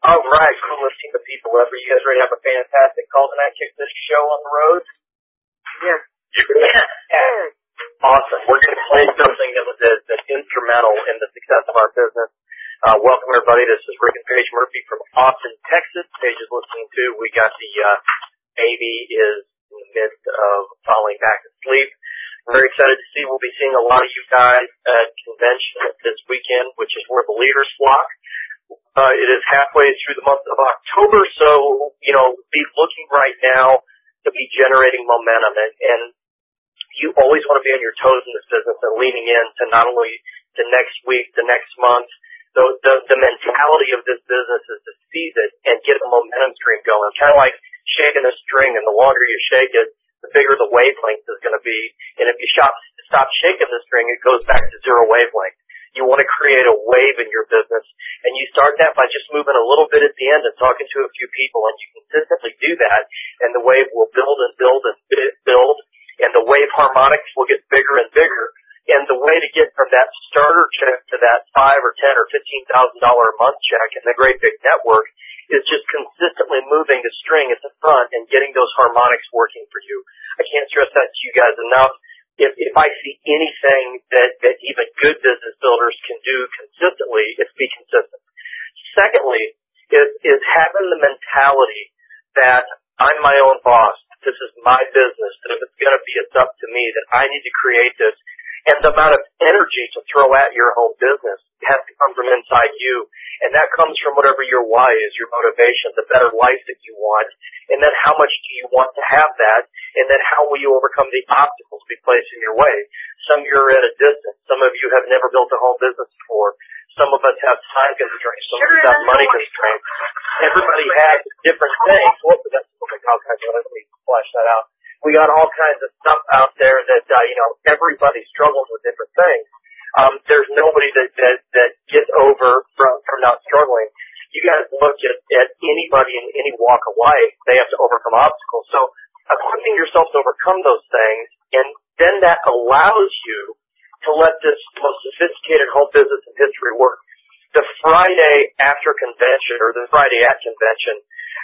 All right, coolest team of people ever. You guys ready to have a fantastic call tonight? Kick this show on the road? Yeah. Awesome. We're going to play something that's instrumental in the success of our business. Welcome, everybody. This is Rick and Paige Murphy from Austin, Texas. Paige is listening to. We got the baby is in the midst of falling back to sleep. Very excited to see. We'll be seeing a lot of you guys at convention this weekend, which is where the leaders flock. It is halfway through the month of October, so, be looking right now to be generating momentum. And you always want to be on your toes in this business and leaning in to not only the next week, the next month. The mentality of this business is to seize it and get a momentum stream going. Kind of like shaking a string, and the longer you shake it, the bigger the wavelength is going to be. And if you stop shaking the string, it goes back to zero wavelength. You want to create a wave in your business, and you start that by just moving a little bit at the end and talking to a few people, and you consistently do that, and the wave will build and build and build, and the wave harmonics will get bigger and bigger. And the way to get from that starter check to that $5,000 or $10,000 or $15,000 a month check in the great big network is just consistently moving the string at the front and getting those harmonics working for you. I can't stress that to you guys enough. If I see anything that even good business builders can do consistently, it's be consistent. Secondly, is having the mentality that I'm my own boss. This is my business. That if it's going to be, it's up to me. That I need to create this. And the amount of energy to throw at your own business has to come from inside you. And that comes from whatever your why is, your motivation, the better life that you want. And then how much do you want to have that? And then how will you overcome the obstacles we place in your way? Some of you are at a distance. Some of you have never built a home business before. Some of us have time constraints. Some of us have money constraints. Everybody has different things. Let me flash that out. We got all kinds of stuff out there that, everybody struggles with different things. There's nobody that gets over from not struggling. You guys look at anybody in any walk of life, they have to overcome obstacles. So equipping yourself to overcome those things, and then that allows you to let this most sophisticated home business in history work. The Friday after convention, or the Friday at convention,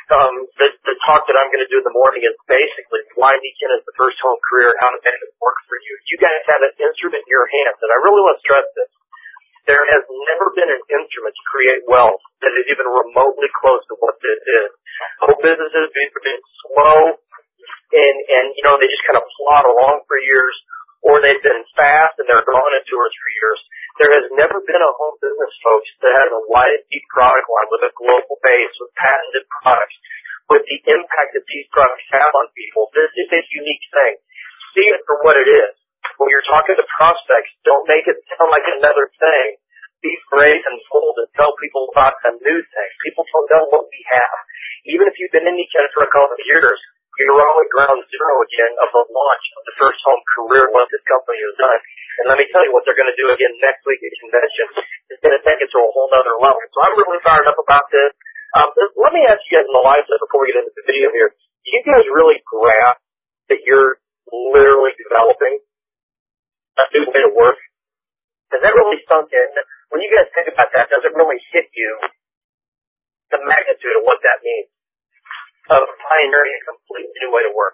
the talk that I'm going to do in the morning is basically why NECANN is the first home career, how to make it work for you. You guys have an instrument in your hands, and I really want to stress this. There has never been an instrument to create wealth that is even remotely close to what this is. Home businesses have been slow, and they just kind of plod along for years, or they've been fast and they're gone in 2 or 3 years. There has never been a home business, folks, that has a wide, deep product line with a global base, with patented products, with the impact that these products have on people. This is a unique thing. See it for what it is. When you're talking to prospects, don't make it sound like another thing. Be brave and bold and tell people about a new thing. People don't know what we have. Even if you've been in NECANN for a couple of years, you're all at ground zero again of the launch of the first home career what this company has done. And let me tell you what they're going to do again next week at convention. It's going to take it to a whole other level. So I'm really fired up about this. Let me ask you guys in the live set before we get into the video here. Do you guys really grasp that you're literally developing a new way to work? Has that really sunk in? When you guys think about that, does it really hit you the magnitude of what that means? Of pioneering a completely new way to work.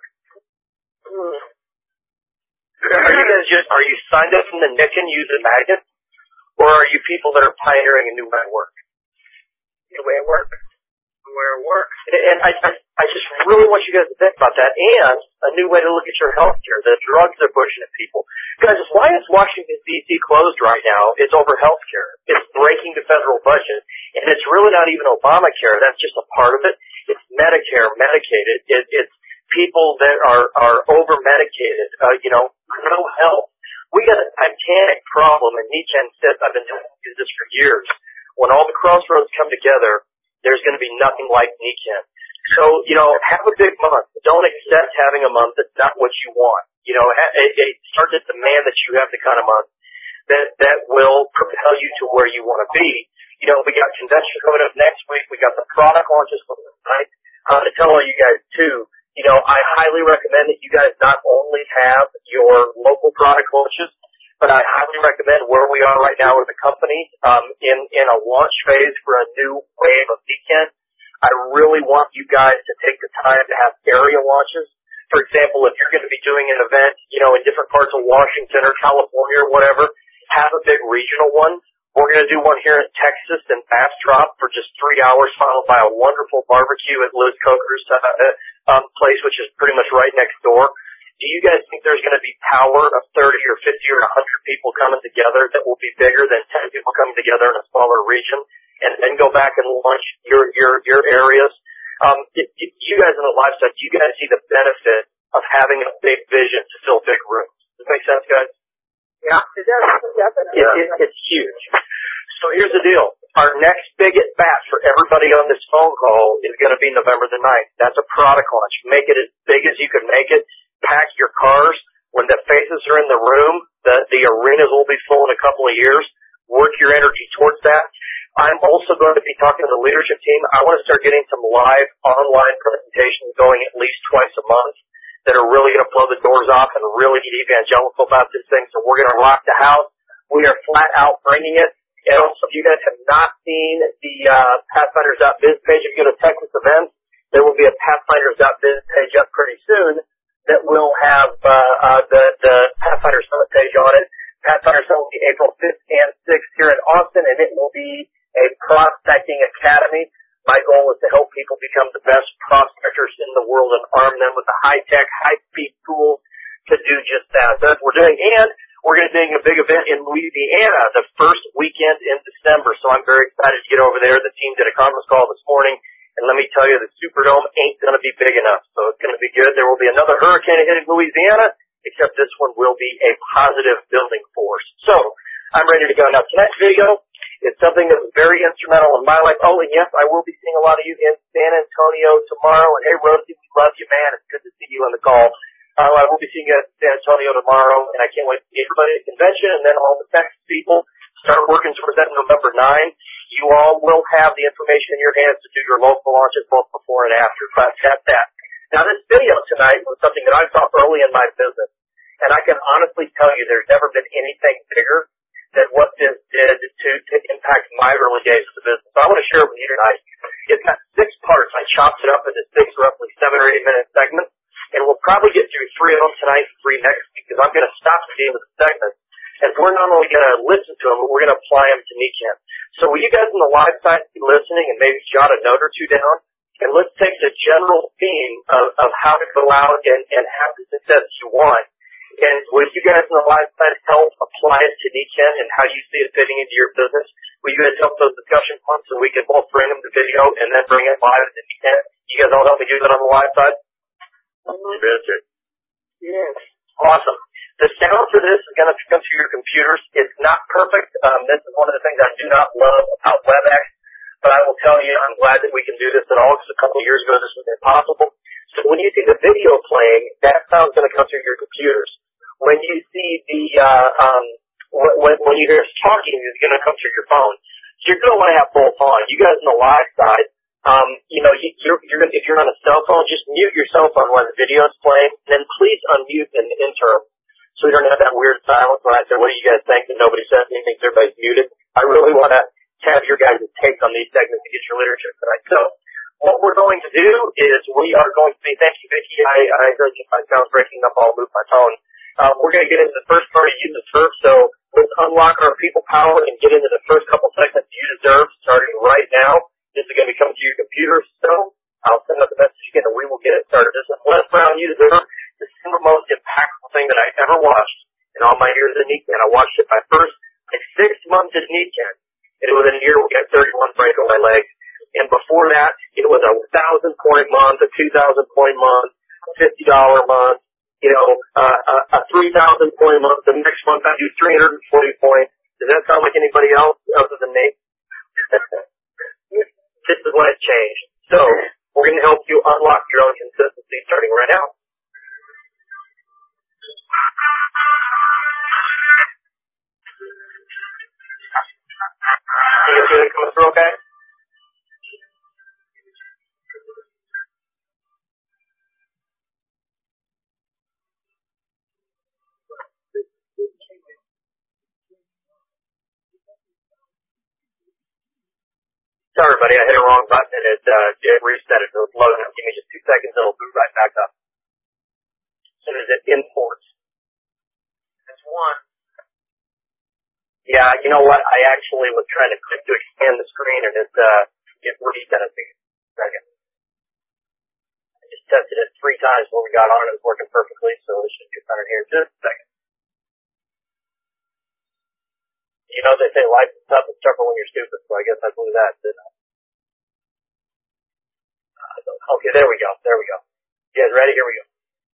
Are you signed up from the NECANN using Magnet? Or are you people that are pioneering a new way to work? New way of work. New way of work. And I just really want you guys to think about that, and a new way to look at your health care, the drugs they're pushing at people. Guys, why is Washington, D.C. closed right now? It's over health care. It's breaking the federal budget, and it's really not even Obamacare. That's just a part of it. It's Medicare, Medicaid. It's people that are over-medicated, no health. We got a titanic problem, and NECANN says, I've been doing this for years. When all the crossroads come together, there's going to be nothing like NECANN. So, have a big month. Don't accept having a month that's not what you want. Start to demand that you have the kind of month that will propel you to where you want to be. We got convention coming up next week. We got the product launches coming up tonight. I'm going to tell all you guys, too, I highly recommend that you guys not only have your local product launches, but I highly recommend where we are right now with the company in a launch phase for a new wave of NECANN. I really want you guys to take the time to have area launches. For example, if you're going to be doing an event, in different parts of Washington or California or whatever, have a big regional one. We're going to do one here in Texas in Bastrop for just 3 hours, followed by a wonderful barbecue at Liz Coker's place, which is pretty much right next door. Do you guys think there's going to be power of 30 or 50 or 100 people coming together that will be bigger than 10 people coming together in a smaller region, and then go back and launch your areas? You guys in the live side, do you guys see the benefit of having a big vision to fill big rooms? Does that make sense, guys? Yeah, it does. Definitely. It's huge. So here's the deal. Our next big at bat for everybody on this phone call is going to be November the 9th. That's a product launch. Make it as big as you can make it. Pack your cars. When the faces are in the room, the arenas will be full in a couple of years. Work your energy towards that. I'm also going to be talking to the leadership team. I want to start getting some live online presentations going at least twice a month that are really going to blow the doors off and really get evangelical about this thing. So we're going to rock the house. We are flat out bringing it. And also, if you guys have not seen the Pathfinders.biz page, if you go to Texas events, there will be a Pathfinders.biz page up pretty soon that will have the Pathfinder Summit page on it. Pathfinder Summit will be April 5th and 6th here in Austin, and it will be a prospecting academy. My goal is to help people become the best prospectors in the world and arm them with the high-tech, high-speed tools to do just that. That's what we're doing. And we're going to be doing a big event in Louisiana the first weekend in December. So I'm very excited to get over there. The team did a conference call this morning. And let me tell you, the Superdome ain't going to be big enough. So it's going to be good. There will be another hurricane hitting Louisiana, except this one will be a positive building force. So I'm ready to go. Now, tonight's video is something that was very instrumental in my life. Oh, and yes, I will be seeing a lot of you in San Antonio tomorrow. And hey, Rosie, we love you, man. It's good to see you on the call. I will be seeing you in San Antonio tomorrow, and I can't wait to see everybody at the convention, and then all the Texas people start working towards that November 9. You all will have the information in your hands to do your local launches both before and after. But that's that. Now, this video tonight was something that I saw early in my business, and I can honestly tell you there's never been anything bigger than what this did to impact my early days of the business. So I want to share it with you tonight. It's got 6 parts. I chopped it up into 6 roughly 7 or 8 minute segments, and we'll probably get through 3 of them tonight and 3 next week, because I'm going to stop at the end of the segment. And we're not only going to listen to them, but we're going to apply them to NECANN. So will you guys on the live side be listening and maybe jot a note or 2 down? And let's take the general theme of how to go out and have the success you want. And will you guys on the live side help apply it to NECANN and how you see it fitting into your business? Will you guys help those discussion points so we can both bring them to video and then bring it live to NECANN? You guys all help me do that on the live side? Yes. Awesome. The sound for this is going to come through your computers. It's not perfect. This is one of the things I do not love about WebEx, but I will tell you I'm glad that we can do this at all, because a couple of years ago this was impossible. So when you see the video playing, that sound's going to come through your computers. When you see the when you hear us talking, it's going to come through your phone. So you're going to want to have both on. You guys on the live side, if you're on a cell phone, just mute your cell phone while the video is playing, and then please unmute in the interim, so we don't have that weird silence when I say, what do you guys think? And nobody says anything, everybody's muted. I really want to have your guys' take on these segments to get your leadership tonight. So what we're going to do is we are going to be, thank you, Vicki. I heard you, my sound's breaking up, I'll move my phone. We're going to get into the first part of You Deserve. So let's unlock our people power and get into the first couple segments You Deserve, starting right now. This is going to be coming to your computer. So I'll send out the message again and we will get it started. This is Les Brown, You Deserve. The single most impactful thing that I ever watched in all my years at NECANN. I watched it my 6 months at NECANN, and it was a year we got 31 breakaway legs. And before that, it was a 1,000-point month, a 2,000-point month, a $50 month, a 3,000-point month. The next month I do 340 points. Does that sound like anybody else other than me? This is when it changed. So we're going to help you unlock your own consistency starting right now. Can you see it coming through okay? Sorry, everybody. I hit a wrong button and it reset it. It was loading up. Give me just 2 seconds. It'll boot right back up. As soon as it imports. That's one. Yeah, you know what? I actually was trying to click to expand the screen and it reset it. Second. I just tested it 3 times before we got on and it was working perfectly, so it should get done in here in just a second. You know, they say life is tough and tougher when you're stupid, so I guess I blew that, didn't I? Okay, there we go. You guys ready? Here we go.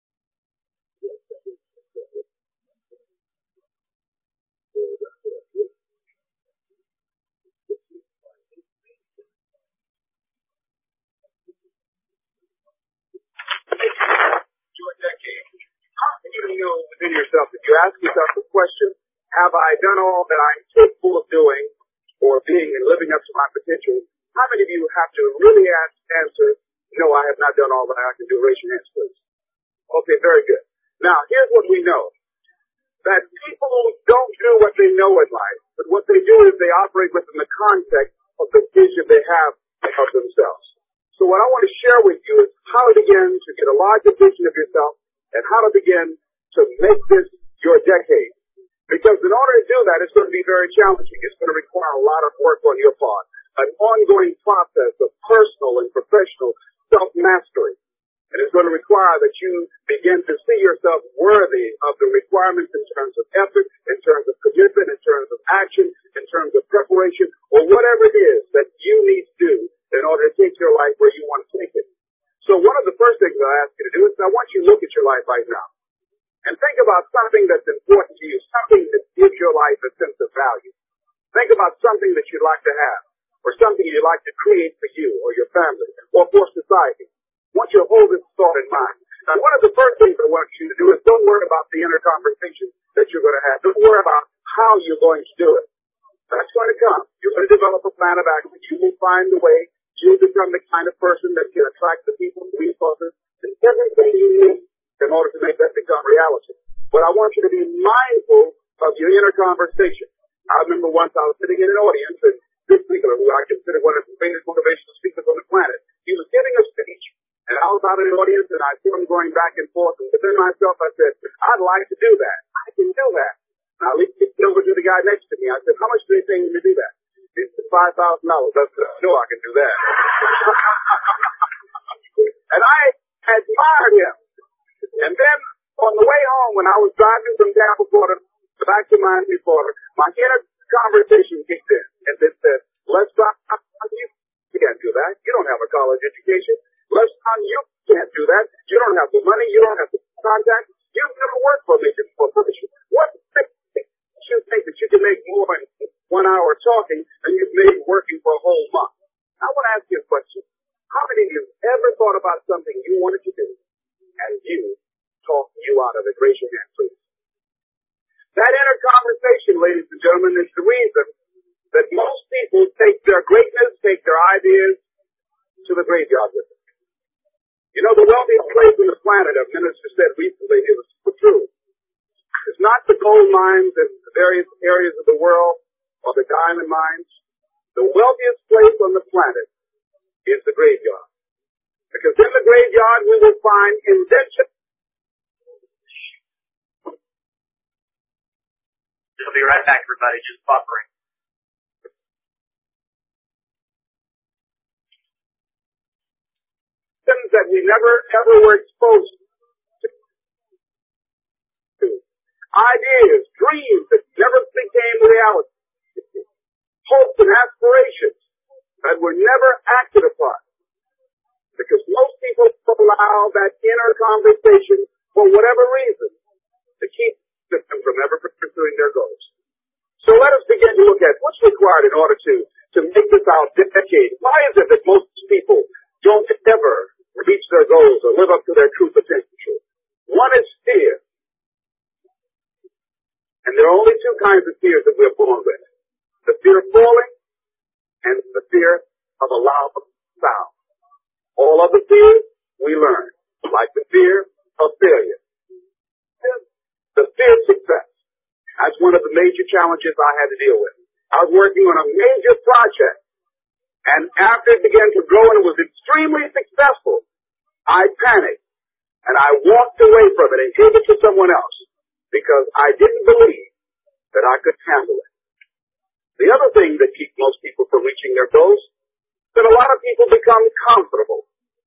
Your decade. How can you know within yourself, if you ask yourself the question, have I done all that I'm capable of doing or being and living up to my potential? How many of you have to really answer, no, I have not done all that I can do? Raise your hands, please. Okay, very good. Now, here's what we know. That people don't do what they know in life, but what they do is they operate within the context of the vision they have of themselves. So what I want to share with you is how to begin to get a larger vision of yourself and how to begin to make this your decade. Because in order to do that, it's going to be very challenging. It's going to require a lot of work on your part, an ongoing process of personal and professional self-mastery. And it's going to require that you begin to see yourself worthy of the requirements in terms of effort, in terms of commitment, in terms of action, in terms of preparation, or whatever it is that you need to do in order to take your life where you want to take it. So one of the first things I ask you to do is I want you to look at your life right now and think about something that's important to you, something that gives your life a sense of value. Think about something that you'd like to have or something you'd like to create for you or your family or for society. I want you to hold this thought in mind. Now, one of the first things I want you to do is don't worry about the inner conversation that you're going to have. Don't worry about how you're going to do it. That's going to come. You're going to develop a plan of action. You will find the way. You'll become the kind of person that can attract the people, the resources, and everything you need in order to make that become reality. But I want you to be mindful of your inner conversation. I remember once I was sitting in an audience, and this speaker, who I consider one of the greatest motivational speakers on the planet, he was giving a speech. And I was out in the audience, and I saw him going back and forth. And within myself, I said, I'd like to do that. I can do that. And I leaped over to the guy next to me. I said, how much do they pay me to do that? He said, $5,000. I said, I know I can do that. And I admired him. And then on the way home, when I was driving from Tampa, Florida, back to Miami, Florida, my inner conversation kicked in. And it said, Les Brown, you can't do that. You don't have a college education. Les Brown, you can't do that. You don't have the money. You don't have the contact. You've never worked for a major corporation. What makes you think that you can make more in 1 hour talking than you've made working for a whole month? I want to ask you a question. How many of you ever thought about something you wanted to do and you talked you out of it? Raise your hand, please. That inner conversation, ladies and gentlemen, is the reason that most people take their greatness, take their ideas to the graveyard with them. You know, the wealthiest place on the planet, a minister said recently, it was true. It's not the gold mines in the various areas of the world or the diamond mines. The wealthiest place on the planet is the graveyard. Because in the graveyard we will find invention. We'll be right back, everybody. Just buffering. Things that we never, ever were exposed to. Ideas, dreams that never became reality. Hopes and aspirations that were never acted upon. Because most people allow that inner conversation, for whatever reason, to keep them from ever pursuing their goals. So let us begin to look at what's required in order to make this our decade. Why is it that most people don't ever reach their goals or live up to their true potential? One is fear. And there are only 2 kinds of fears that we're born with. The fear of falling and the fear of a loud sound. All other fears we learn, like the fear of failure. The fear of success. That's one of the major challenges I had to deal with. I was working on a major project, And after it began to grow and it was extremely successful, I panicked and I walked away from it and gave it to someone else because I didn't believe that I could handle it. The other thing that keeps most people from reaching their goals is that a lot of people become comfortable.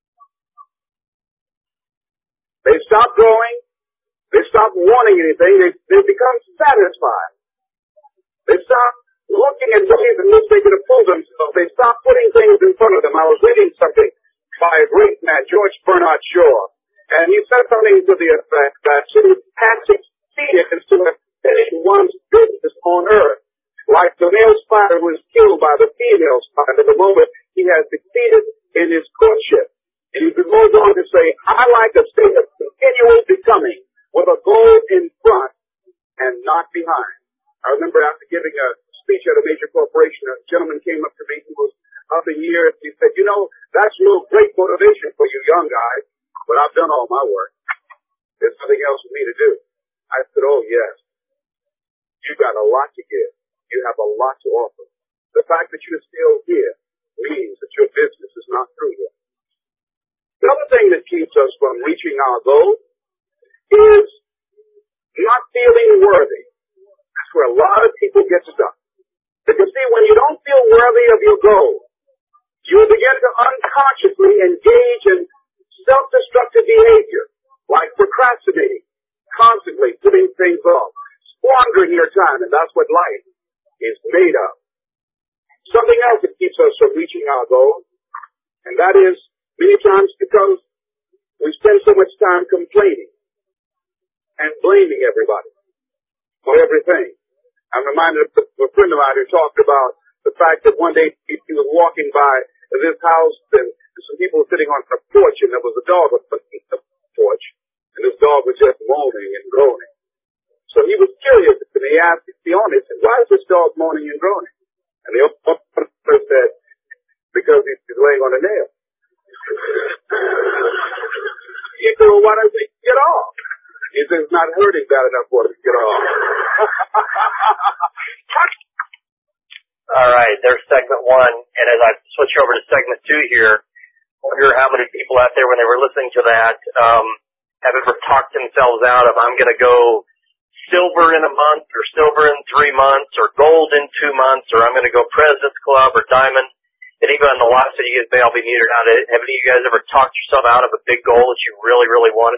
They stop growing. They stop wanting anything. They become satisfied. They stop looking at ways in which they can improve themselves. They stop putting things in front of them. I was reading something by a great man, George Bernard Shaw, and he said something to the effect that to have succeeded is to have finished one's business on earth. Like the male spider was killed by the female spider the moment he has succeeded in his courtship. And he goes on to say, I like a state of continual becoming with a goal in front and not behind. I remember after giving a speech at a major corporation, a gentleman came up to me who was up in years. He said, you know, that's real great motivation for you young guys, but I've done all my work. There's nothing else for me to do. I said, oh, yes. You got a lot to give. You have a lot to offer. The fact that you're still here means that your business is not through yet. The other thing that keeps us from reaching our goal is not feeling worthy. That's where a lot of people get stuck. Because see, when you don't feel worthy of your goal, you begin to unconsciously engage in self-destructive behavior, like procrastinating, constantly putting things off, squandering your time, and that's what life is made of. Something else that keeps us from reaching our goal, and that is many times because we spend so much time complaining and blaming everybody for everything. I'm reminded of a friend of mine who talked about the fact that one day he was walking by this house and some people were sitting on the porch and there was a dog on the porch and this dog was just moaning and groaning. So he was curious and he asked the owner, he said, why is this dog moaning and groaning? And the owner said, because he's laying on a nail. He said, well, why don't they get off? He says, it's not hurting bad enough for him to get off. All right, there's segment one. And as I switch over to segment two here, I wonder how many people out there, when they were listening to that, have ever talked themselves out of, I'm going to go silver in a month or silver in 3 months or gold in 2 months or I'm going to go President's Club or Diamond. And even on the last that you guys may all be muted out, have any of you guys ever talked yourself out of a big goal that you really, really wanted?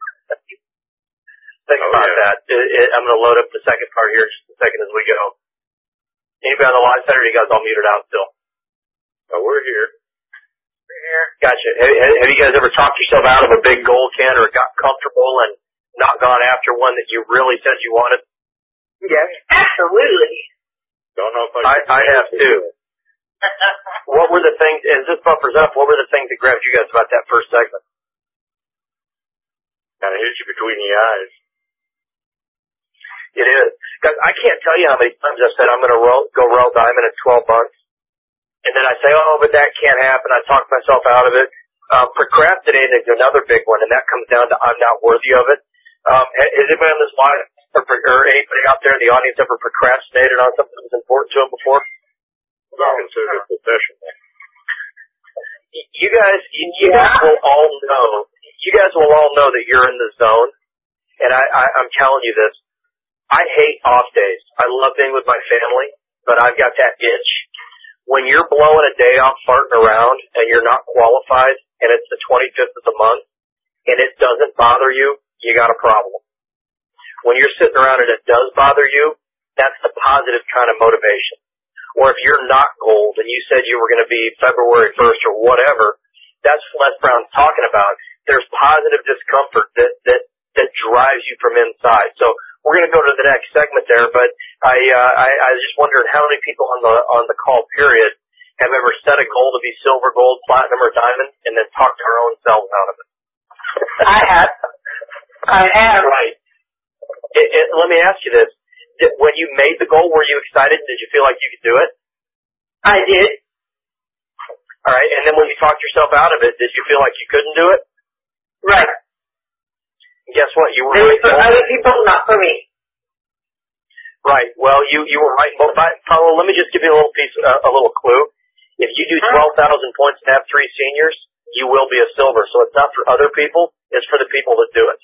Think about that. I'm going to load up the second part here in just a second as we go. Anybody on the live side, or are you guys all muted out still? Oh, we're here. We're here. Gotcha. Have you guys ever talked yourself out of a big goal, Ken, or got comfortable and not gone after one that you really said you wanted? Yes, absolutely. Don't know if I have too. What were the things, as this buffers up, what were the things that grabbed you guys about that first segment? Kind of hits you between the eyes. It is. Guys, I can't tell you how many times I've said I'm going to go roll Diamond in 12 months. And then I say, oh, but that can't happen. I talk myself out of it. Procrastinating is another big one, and that comes down to I'm not worthy of it. Has anybody on this line or anybody out there in the audience ever procrastinated on something that was important to them before? Well, considered a professional. You guys will all know. You guys will all know that you're in the zone, and I'm telling you this. I hate off days. I love being with my family, but I've got that itch. When you're blowing a day off farting around and you're not qualified and it's the 25th of the month and it doesn't bother you, you got a problem. When you're sitting around and it does bother you, that's the positive kind of motivation. Or if you're not gold and you said you were going to be February 1st or whatever, that's what Les Brown's talking about. There's positive discomfort that drives you from inside. So we're going to go to the next segment there, but I just wondered how many people on the call period have ever set a goal to be silver, gold, platinum, or diamond, and then talked our own selves out of it. I have. Right. Let me ask you this: when you made the goal, were you excited? Did you feel like you could do it? I did. All right, and then when you talked yourself out of it, did you feel like you couldn't do it? Right. Guess what? You were It was right. for other people, not for me. Right. Well, you were right. Well, Paulo, let me just give you a little clue. If you do 12,000 points and have 3 seniors, you will be a silver. So it's not for other people, it's for the people that do it.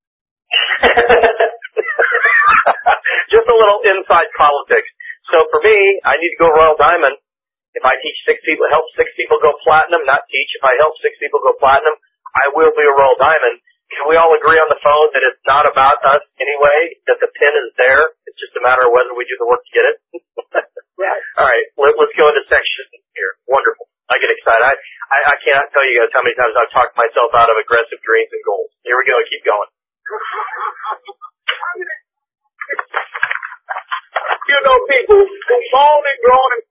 Just a little inside politics. So for me, I need to go Royal Diamond. If I teach 6 people, help 6 people go platinum, not teach. If I help 6 people go platinum, I will be a Royal Diamond. Can we all agree on the phone that it's not about us anyway, that the pin is there? It's just a matter of whether we do the work to get it? Right. All right, let's go into section here. Wonderful. I get excited. I cannot tell you guys how many times I've talked myself out of aggressive dreams and goals. Here we go. Keep going. You know, people who moan and groan and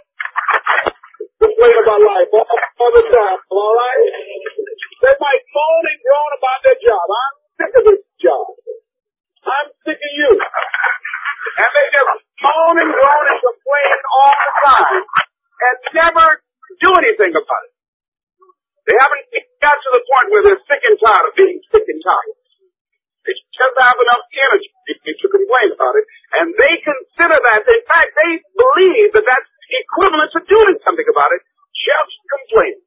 complain about life all the time, all right? They might moan and groan about their job. I'm sick of this job. I'm sick of you. And they just moan and groan and complain all the time and never do anything about it. They haven't got to the point where they're sick and tired of being sick and tired. They just have enough energy to complain about it, and they consider that, in fact, they believe that that's equivalent to doing something about it, just complaining.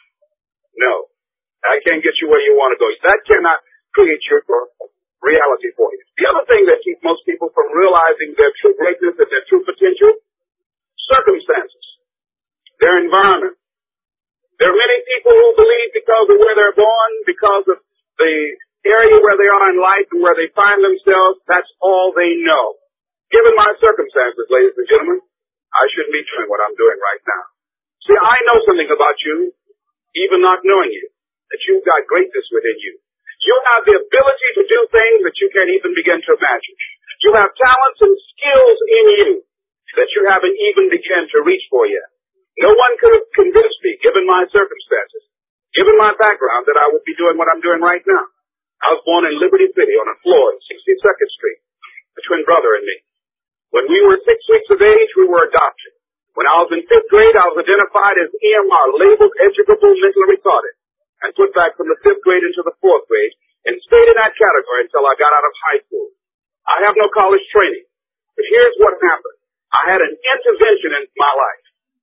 No, I can't get you where you want to go. That cannot create your reality for you. The other thing that keeps most people from realizing their true greatness and their true potential, circumstances, their environment. There are many people who believe because of where they're born, because of the area where they are in life and where they find themselves, that's all they know. Given my circumstances, ladies and gentlemen, I shouldn't be doing what I'm doing right now. See, I know something about you, even not knowing you, that you've got greatness within you. You have the ability to do things that you can't even begin to imagine. You have talents and skills in you that you haven't even begun to reach for yet. No one could have convinced me, given my circumstances, given my background, that I would be doing what I'm doing right now. I was born in Liberty City on a floor at 62nd Street, a twin brother and me. When we were 6 weeks of age, we were adopted. When I was in 5th grade, I was identified as EMR, labeled educable mentally retarded, and put back from the 5th grade into the 4th grade, and stayed in that category until I got out of high school. I have no college training, but here's what happened. I had an intervention in my life.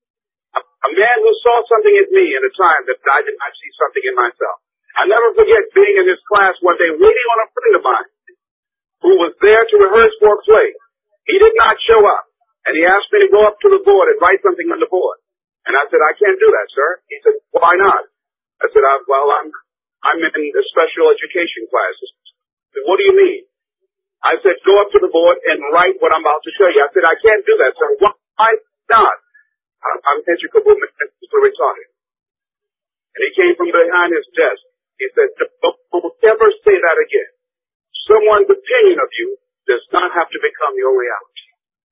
A man who saw something in me at a time that I did not see something in myself. I never forget being in this class one day waiting on a friend of mine who was there to rehearse for a play. He did not show up, and he asked me to go up to the board and write something on the board. And I said, I can't do that, sir. He said, why not? I said, I'm in the special education classes. He said, what do you mean? I said, go up to the board and write what I'm about to show you. I said, I can't do that, sir. Why not? I'm educable mentally retarded. And he came from behind his desk. He said, don't ever say that again. Someone's opinion of you does not have to become your reality.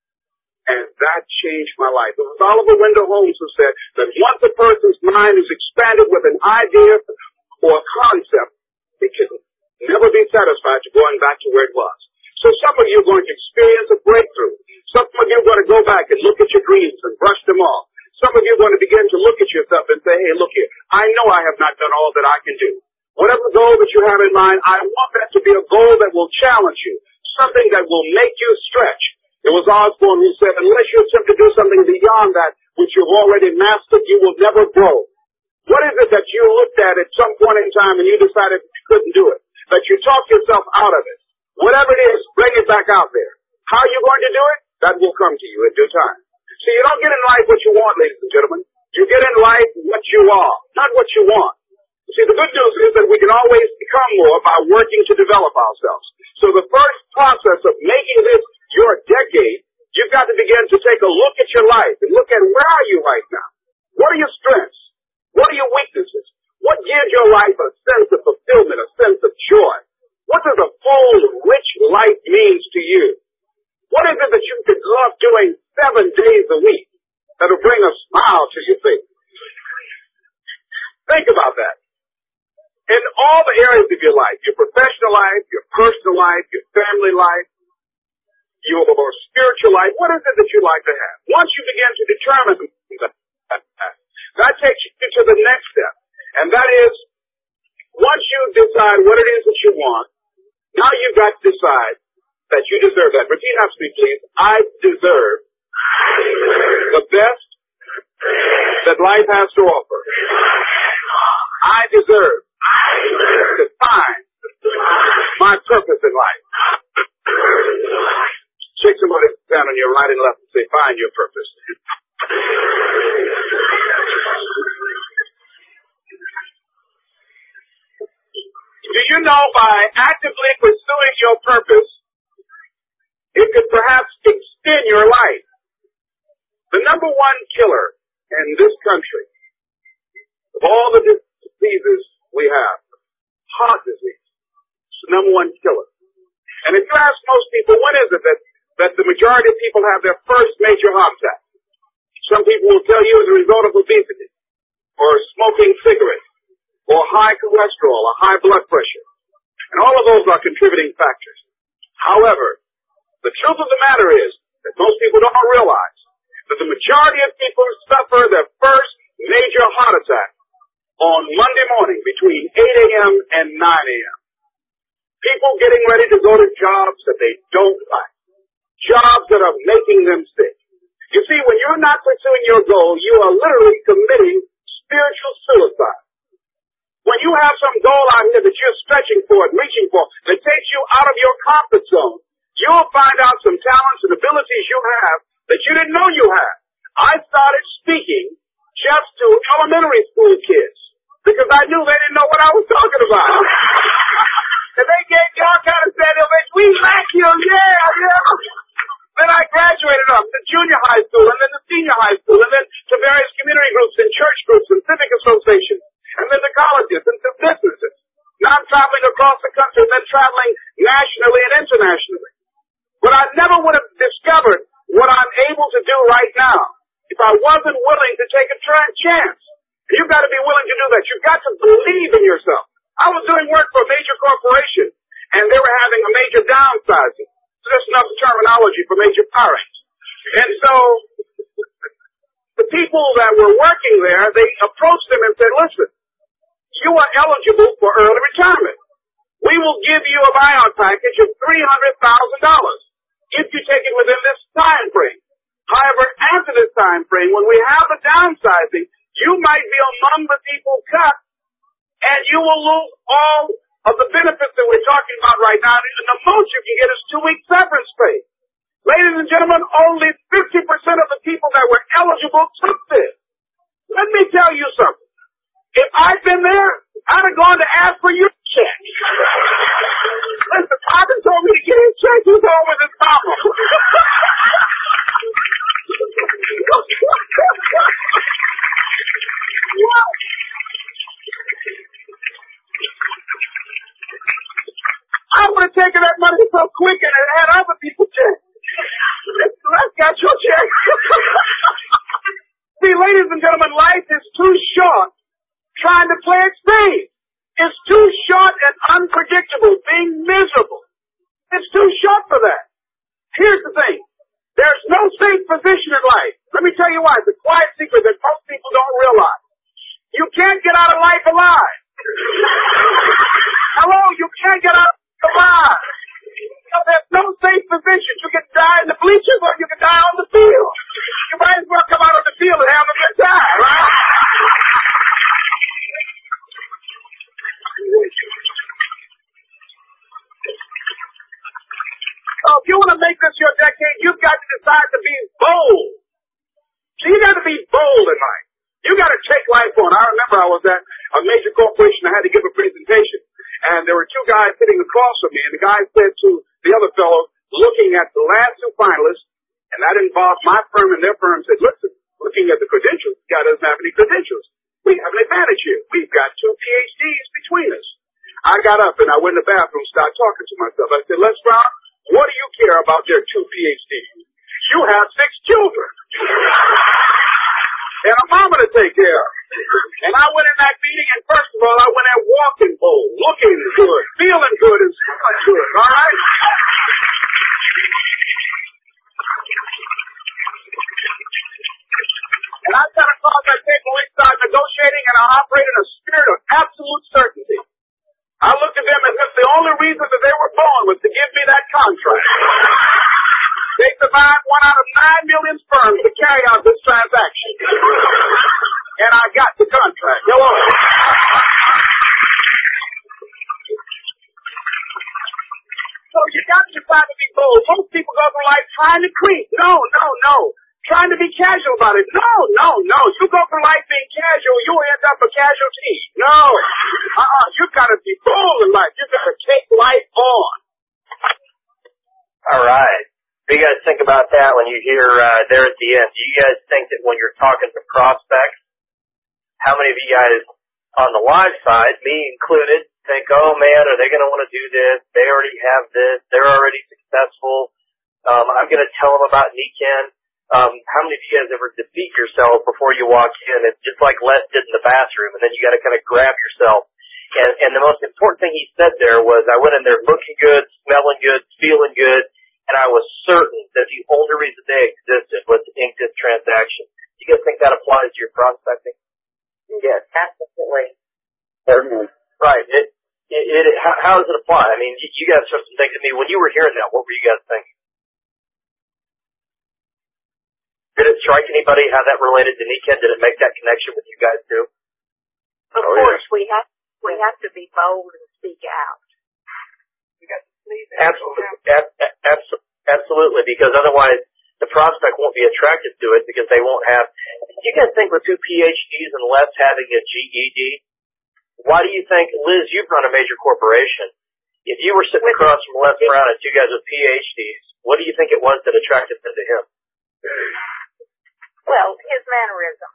And that changed my life. It was Oliver Wendell Holmes who said that once a person's mind is expanded with an idea or a concept, it can never be satisfied to going back to where it was. So some of you are going to experience a breakthrough. Some of you are going to go back and look at your dreams and brush them off. Some of you are going to begin to look at yourself and say, hey, look here, I know I have not done all that I can do. Whatever goal that you have in mind, I want that to be a goal that will challenge you, something that will make you stretch. It was Osborne who said, unless you attempt to do something beyond that which you've already mastered, you will never grow. What is it that you looked at some point in time and you decided you couldn't do it? That you talked yourself out of it? Whatever it is, bring it back out there. How are you going to do it? That will come to you in due time. See, you don't get in life what you want, ladies and gentlemen. You get in life what you are, not what you want. See, the good news is that we can always become more by working to develop ourselves. So the first process of making this your decade, you've got to begin to take a look at your life and look at where are you right now? What are your strengths? What are your weaknesses? What gives your life a sense of fulfillment, a sense of joy? What does a full, rich life means to you? What is it that you could love doing 7 days a week that will bring a smile to your face? Think about that. In all the areas of your life, your professional life, your personal life, your family life, your spiritual life, what is it that you like to have? Once you begin to determine that takes you to the next step. And that is, once you decide what it is that you want, now you've got to decide that you deserve that. Repeat after me, please. I deserve the best that life has to offer. I deserve to find my purpose in life. Shake somebody's hand on your right and left and say, find your purpose. Do you know by actively pursuing your purpose, it could perhaps extend your life? The number one killer in this country of all the diseases we have, heart disease, is the number one killer. And if you ask most people, when is it that the majority of people have their first major heart attack? Some people will tell you as a result of obesity, or smoking cigarettes, or high cholesterol, or high blood pressure. And all of those are contributing factors. However, the truth of the matter is that most people don't realize that the majority of people suffer their first major heart attack on Monday morning between 8 a.m. and 9 a.m. People getting ready to go to jobs that they don't like, jobs that are making them sick. You see, when you're not pursuing your goal, you are literally committing spiritual suicide. When you have some goal out here that you're stretching for and reaching for that takes you out of your comfort zone, you'll find out some talents and abilities you have that you didn't know you had. I started speaking just to elementary school kids because I knew they didn't know what I was talking about. And they gave me all kind of standing ovations. We like you, yeah. Then I graduated up to junior high school and then to senior high school and then to various community groups and church groups and civic associations and then to colleges and to businesses. Now I'm traveling across the country and then traveling nationally and internationally. But I never would have discovered what I'm able to do right now if I wasn't willing to take a chance. You've got to be willing to do that. You've got to believe in yourself. I was doing work for a major corporation, and they were having a major downsizing. So that's enough terminology for major parents. And so the people that were working there, they approached them and said, listen, you are eligible for early retirement. We will give you a buyout package of $300,000 if you take it within this time frame. However, after this time frame, when we have the downsizing, you might be among the people cut, and you will lose all of the benefits that we're talking about right now. And the most you can get is 2 weeks severance pay. Ladies and gentlemen, only 50% of the people that were eligible took this. Let me tell you something. If I'd been there, I'd have gone to ask for your check. Listen, Papa told me to get his check. He's home with his problem. I would have taken that money so quick and it had other people check. I've got your check. See, ladies and gentlemen, life is too short trying to play it safe. It's too short and unpredictable, being miserable. It's too short for that. Here's the thing. There's no safe position in life. Let me tell you why. It's a quiet secret that most people don't realize. You can't get out of life alive. Hello, you can't get out alive. There's no safe position. You can die in the bleachers or you can die on the field. You might as well come out on the field and have a good time, right? So if you want to make this your decade, you've got to decide to be bold. So you got to be bold in life. You got to take life on. I remember I was at a major corporation. I had to give a presentation. And there were two guys sitting across from me. And the guy said to the other fellow, looking at the last two finalists, and that involved my firm and their firm, said, listen, looking at the credentials, this guy doesn't have any credentials. We have an advantage here. We've got 2 PhDs between us. I got up and I went in the bathroom and started talking to myself. I said, Les Brown, what do you care about their 2 PhDs? You have 6 children. And a mama to take care of. And I went in that meeting, and first of all, I went there walking bold, looking good, feeling good, and smelling good, all right? And I sat across that table, we started negotiating, and I operated in a spirit of absolute certainty. I looked at them as if the only reason that they were born was to give me that contract. They survived 1 out of 9 million sperms to carry out this transaction. most people go through life trying to creep. No. Trying to be casual about it. No. You go through life being casual, you'll end up a casualty. No. You gotta be bold in life. You gotta take life on. All right. What do you guys think about that when you hear there at the end? Do you guys think that when you're talking to prospects, how many of you guys on the live side, me included, think, oh man, are they going to want to do this? They already have this. They're already successful. I'm going to tell them about Nikken. How many of you guys ever defeat yourself before you walk in? It's just like Les did in the bathroom, and then you got to kind of grab yourself. And the most important thing he said there was, I went in there looking good, smelling good, feeling good, and I was certain that the only reason they existed was to ink this transaction. Do you guys think that applies to your prospecting? Yes, absolutely. Certainly. Right. How does it apply? I mean, you guys said some things to me. When you were hearing that, what were you guys thinking? Did it strike anybody how that related to Nikken? Did it make that connection with you guys too? Of course, we have to be bold and speak out. Absolutely, because otherwise the prospect won't be attracted to it because they won't have. You guys think with 2 PhDs and Les having a GED, why do you think, Liz, you've run a major corporation. If you were sitting across from Les Brown and 2 guys with PhDs, what do you think it was that attracted them to him? Well, his mannerism.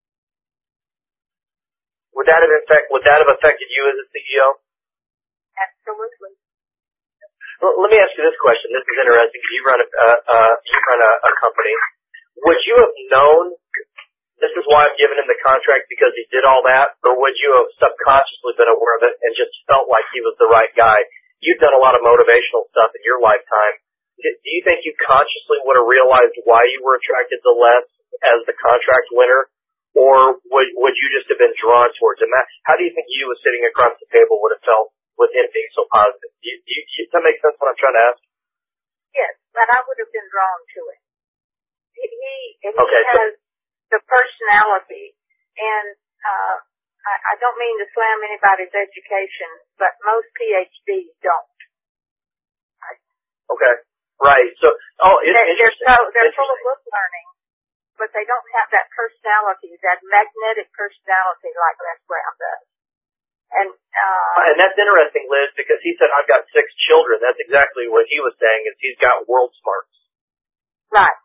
Would that have affected you as a CEO? Absolutely. Well, let me ask you this question. This is interesting. You run a company. Would you have known this is why I'm giving him the contract because he did all that, or would you have subconsciously been aware of it and just felt like he was the right guy? You've done a lot of motivational stuff in your lifetime. Do you think you consciously would have realized why you were attracted to Les as the contract winner, or would you just have been drawn towards him? How do you think you, was sitting across the table, would have felt with him being so positive? Does that make sense what I'm trying to ask? Yes, but I would have been drawn to it. He has the personality, and I don't mean to slam anybody's education, but most PhDs don't. Okay, right. So, they're full of book learning, but they don't have that personality, that magnetic personality like Les Brown does. And that's interesting, Liz, because he said, I've got 6 children. That's exactly what he was saying, is he's got world smarts. Right.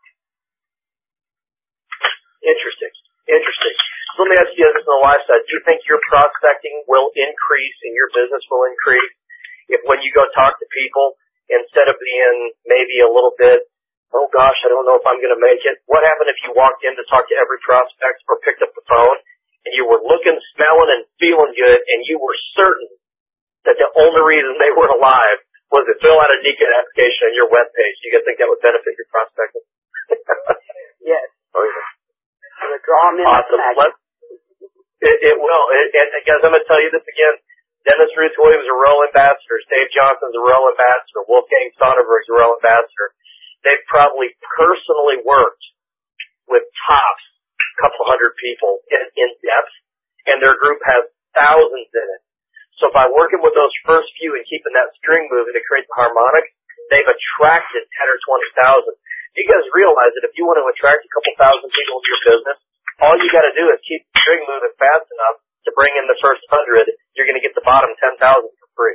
Interesting. So let me ask you this on the live side. Do you think your prospecting will increase and your business will increase if when you go talk to people, instead of being maybe a little bit, oh gosh, I don't know if I'm going to make it. What happened if you walked in to talk to every prospect or picked up the phone and you were looking, smelling, and feeling good, and you were certain that the only reason they were alive was to fill out a Nikken application on your webpage? Do you guys think that would benefit your prospecting? Yes. Oh, yeah. It would draw them in. Awesome. It will. And guys, I'm going to tell you this again. Dennis Ruth Williams is a Royal Ambassador. Dave Johnson's a Royal Ambassador. Wolfgang Sonnenberg's a Royal Ambassador. They've probably personally worked with tops, a couple hundred people in depth, and their group has thousands in it. So by working with those first few and keeping that string moving to create the harmonic, they've attracted 10 or 20,000. You guys realize that if you want to attract a couple thousand people into your business, all you got to do is keep the string moving fast enough to bring in the first 100. You're going to get the bottom 10,000 for free.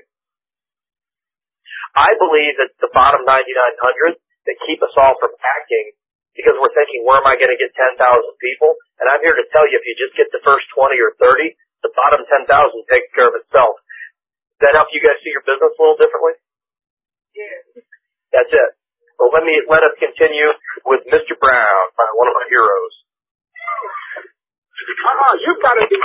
I believe that the bottom 9,900 that keep us all from acting because we're thinking, where am I going to get 10,000 people? And I'm here to tell you, if you just get the first 20 or 30, the bottom 10,000 takes care of itself. Does that help you guys see your business a little differently? Yeah. That's it. Well, let us continue with Mr. Brown, one of my heroes. You've got to be.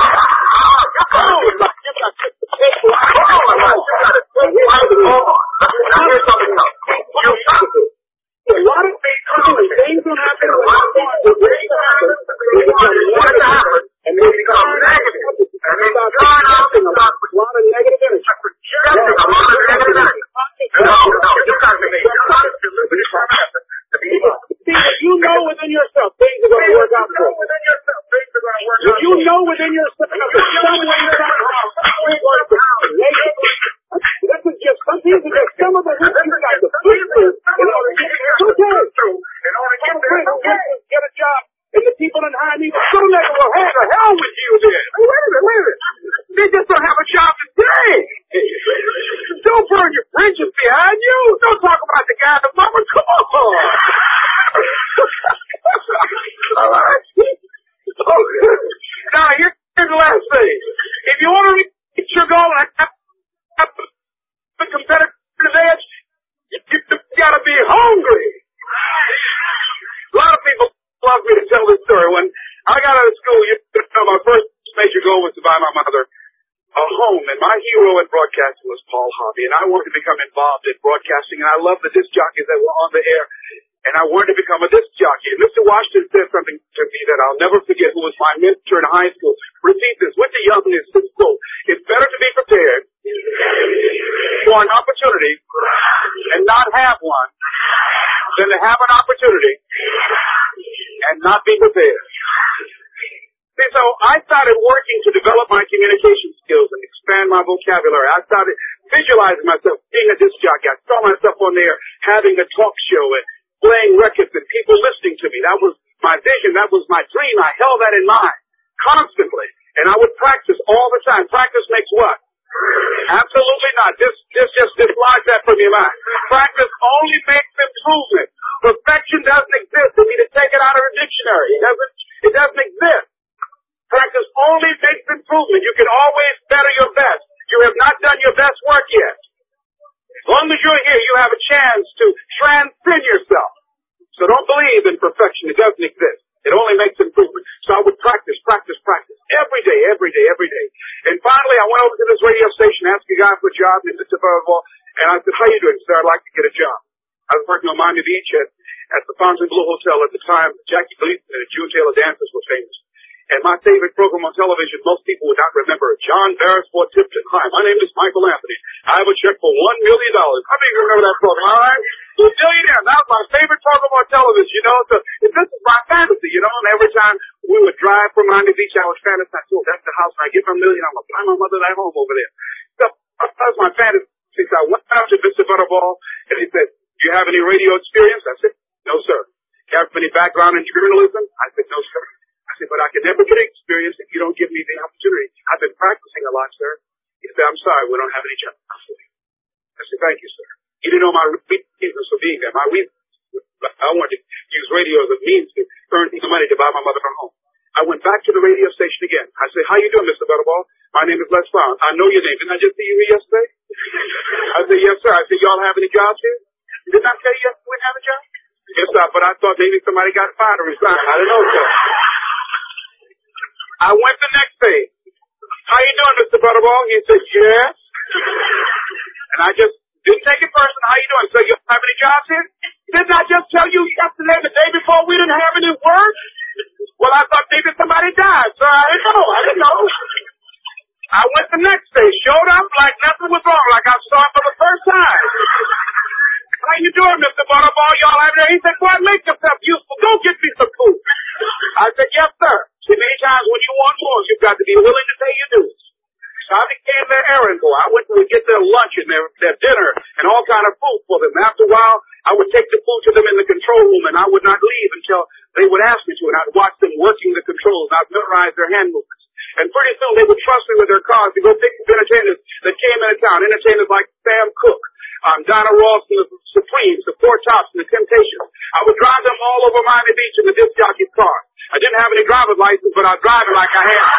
A lot of things will happen. And they become negative. And they start talking about a lot of negative energy. You know within yourself things are going to work out for you. You know within yourself somewhere They just don't have a job today. Don't burn your bridges behind you. Don't talk about the guy at the mama. Come on. All right. Okay. Now, here's the last thing. If you want to reach your goal and have a competitive edge, you got to be hungry. A lot of people love me to tell this story. When I got out of school, my first major goal was to buy my mother a home, and my hero in broadcasting was Paul Harvey, and I wanted to become involved in broadcasting, and I loved the disc jockeys that were on the air, and I wanted to become a disc jockey. And Mr. Washington said something to me that I'll never forget, who was my mentor in high school. Repeat this with the youngness. It's better to be prepared for an opportunity and not have one than to have an opportunity and not be prepared. See, so I started working to develop my communication skills and expand my vocabulary. I started visualizing myself being a disc jockey. I saw myself on there having a talk show and playing records and people listening to me. That was my vision. That was my dream. I held that in mind constantly. And I would practice all the time. Practice makes what? Absolutely not. Just dislodge that from your mind. Practice only makes improvement. Perfection doesn't exist. You need to take it out of the dictionary. It doesn't exist. Practice only makes improvement. You can always better your best. You have not done your best work yet. As long as you're here, you have a chance to transcend yourself. So don't believe in perfection. It doesn't exist. It only makes improvement. So I would practice every day. And finally, I went over to this radio station, asked a guy for a job in Mr. Butterball, and I said, "How you doing, sir? I'd like to get a job." I was working on Miami Beach at the Fontainebleau Hotel at the time. Jackie Gleason and June Taylor Dancers were famous. And my favorite program on television, most people would not remember, John Beresford Tipton. "Hi, my name is Michael Anthony. I have a check for $1 million. How many of you remember that program? All right? The Millionaire. That was my favorite program on television, you know. So this is my fantasy, you know. And every time we would drive from Miami Beach, I would fantasize, "Oh, that's the house. When I get my $1 million, I'm going to buy my mother that home over there." So that was my fantasy. So I went out to Mr. Butterball, and he said, "Do you have any radio experience?" I said, "No, sir." "Do you have any background in journalism?" I said, "No, sir." I said, "But I can never get experience if you don't give me the opportunity. I've been practicing a lot, sir." He said, "I'm sorry, we don't have any jobs for you." I said, "Thank you, sir." He didn't know my reason for being there. My reason, I wanted to use radio as a means to earn the money to buy my mother a home. I went back to the radio station again. I said, "How you doing, Mr. Butterball? My name is Les Brown. I know your name. Didn't I just see you here yesterday?" I said, "Yes, sir." I said, "Y'all have any jobs here?" "Didn't I tell you yesterday we didn't have a job?" "Yes, sir, but I thought maybe somebody got fired or resigned. I don't know, sir." I went the next day. "How you doing, Mr. Butterball?" He said, "Yes." And I just didn't take it personal. "How you doing, sir? You don't have any jobs here?" "Didn't I just tell you yesterday, the day before, we didn't have any work?" "Well, I thought maybe somebody died, sir. I didn't know. I went the next day, showed up like nothing was wrong, like I saw it for the first time. "How you doing, Mr. Butterball? Y'all have it?" He said, "Boy, make yourself useful. Go get me some food." I said, "Yes, sir." See, many times when you want more, you've got to be willing to pay your dues. So I became their errand boy. I went to get their lunch and their dinner and all kind of food for them. After a while, I would take the food to them in the control room, and I would not leave until they would ask me to, and I'd watch them working the controls, and I'd memorize their hand movements. And pretty soon, they would trust me with their cars to go pick up entertainers that came into town. Entertainers like Sam Cooke, Donna Ross and the Supremes, the Four Tops, and the Temptations. I would drive them all over Miami Beach in the disc jockey's car. I didn't have any driver's license, but I'd drive it like I had.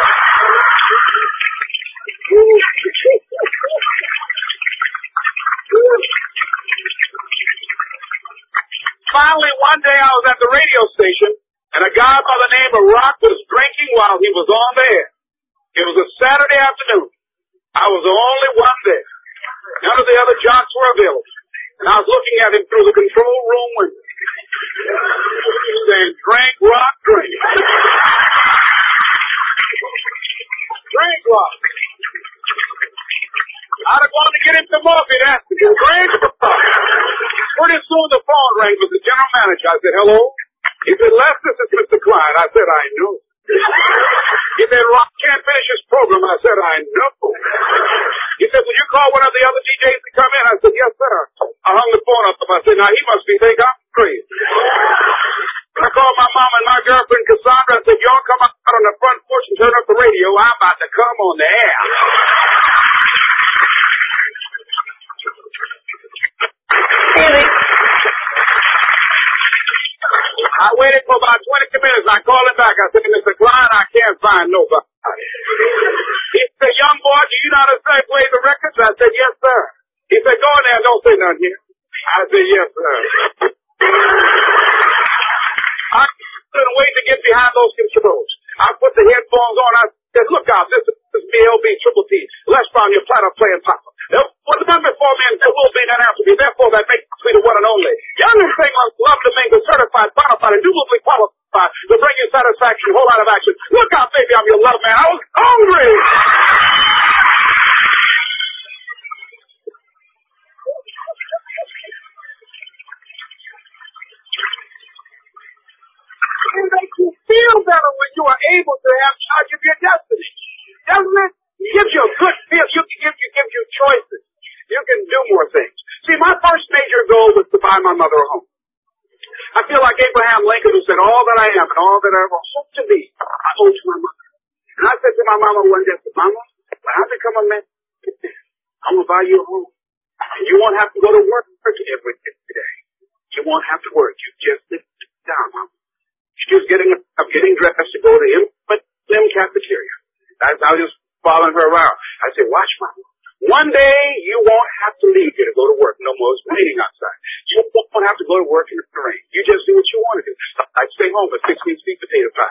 Finally, one day I was at the radio station, and a guy by the name of Rock was drinking while he was on the air. It was a Saturday afternoon. I was the only one there. None of the other jocks were available. And I was looking at him through the control room window, saying, "Drink, Rock, drink." Drink, Rock. I'd have wanted to get him some more if he'd asked me. Drink, Rock. Pretty soon the phone rang with the general manager. I said, "Hello?" He said, "Les, this is Mr. Klein." I said, "I know." He said, "Rock can't finish his program." I said, "I know." He said, "Will you call one of the other DJs to come in?" I said, "Yes, sir." I hung the phone up. I said, "Now he must be thinking I'm crazy." I called my mom and my girlfriend Cassandra. I said, "Y'all come out on the front porch and turn up the radio. I'm about to come on the hair. I waited for about 20 minutes. I called him back. I said, Mr. Klein, I can't find nobody. He said, young boy, do you know how to play the records? I said, yes, sir. He said, go in there and don't say nothing here. I said, yes, sir. I couldn't wait to get behind those controls. I put the headphones on. I said, look out, this is BLB Triple T. Les Brown, your platter playing papa. What's the number before me and there will be that after me. Therefore, that makes me the one and only. Young and thing must love to mingle, certified, bonafide, indubitably qualified to bring you satisfaction, whole lot of action. Look out, baby, I'm your love man. I was hungry. It makes you feel better when you are able to have charge of your destiny. Doesn't it? It gives you a good feel. It gives you choices. You can do more things. See, my first major goal was to buy my mother a home. I feel like Abraham Lincoln, who said, all that I am and all that I ever hope to be, I owe to my mother. And I said to my mama one day, I said, Mama, when I become a man, I'm going to buy you a home. And you won't have to go to work every day. You won't have to work. You just sit down, Mama. She was I'm getting dressed to go to Slim Cafeteria. I was just following her around. I said, watch, Mama. One day you won't have to leave here to go to work no more. It's raining outside. You won't have to go to work in the rain. You just do what you want to do. I'd stay home with 16 sweet potato pie.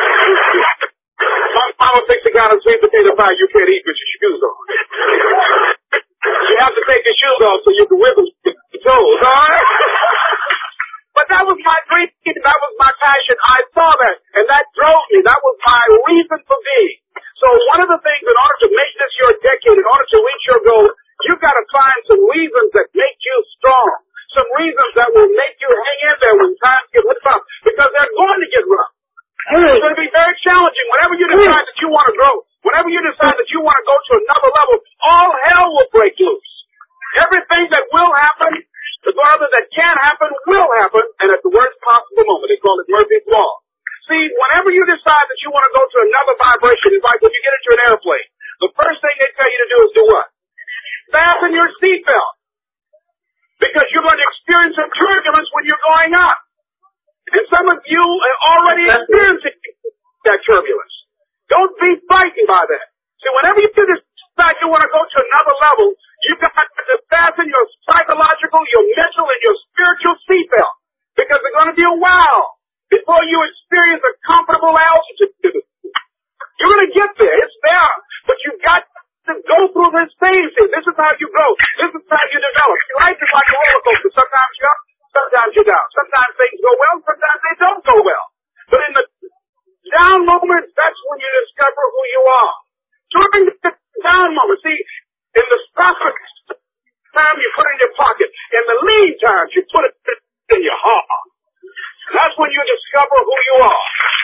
Mama fixed a gallon of sweet potato pie you can't eat with your shoes on. You have to take your shoes off so you can whip them with your toes, all right? But that was my dream. That was my passion. I saw that, and that drove me. That was my reason for being. So one of the things, in order to make this your decade, in order to reach your goal, you've got to find some reasons that make you strong. Some reasons that will make you hang in there when times get rough. Because they're going to get rough. It's going to be very challenging. Whenever you decide that you want to grow, whenever you decide that you want to go to another level, all hell will break loose. Everything that will happen, the other that can happen, will happen, and at the worst possible moment. They call it Murphy's Law. See, whenever you decide that you want to go to another vibration, it's like when you get into an airplane, the first thing they tell you to do is do what? Fasten your seatbelt. Because you're going to experience some turbulence when you're going up. And some of you are already experiencing that turbulence. Don't be frightened by that. See, whenever you decide you want to go to another level, you've got to fasten your psychological, your mental, and your spiritual seatbelt. Because it's going to be a while before you experience a comfortable altitude. You're going to get there. It's there. But you've got to go through this phase here. This is how you grow. This is how you develop. Life is like a roller coaster. Sometimes you're up, sometimes you're down. Sometimes things go well, sometimes they don't go well. But in the down moments, that's when you discover who you are. During the down moments, see, in the prosperous time you put it in your pocket. In the lean times, you put it in your heart. That's when you discover who you are.